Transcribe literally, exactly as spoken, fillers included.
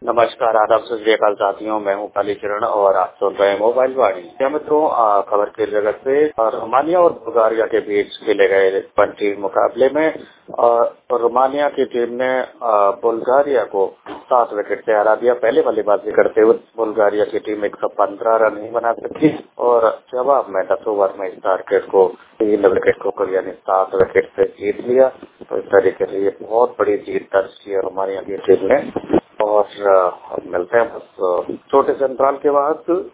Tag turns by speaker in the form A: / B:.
A: नमस्कार, आदाब, सत श्री अकाल साथियों। मैं हूं कालीचरण और आप सुन रहे हैं मोबाइल वाणी। क्या मित्रों, आ, खबर के जगत से रोमानिया और बुल्गारिया के बीच खेले गए वन टीम मुकाबले में आ, रोमानिया की टीम ने आ, बुल्गारिया को सात विकेट से हरा दिया। पहले बल्लेबाजी करते हुए बुल्गारिया की टीम एक सौ पंद्रह रन नहीं बना सकी और जवाब में दस ओवर में इस टारगेट को तीन विकेट को यानी सात विकेट से जीत लिया। तो इस तरीके से ये बहुत बड़ी जीत दर्ज की है रोमानिया की टीम ने। और मिलते हैं बस छोटे से अंतराल के बाद।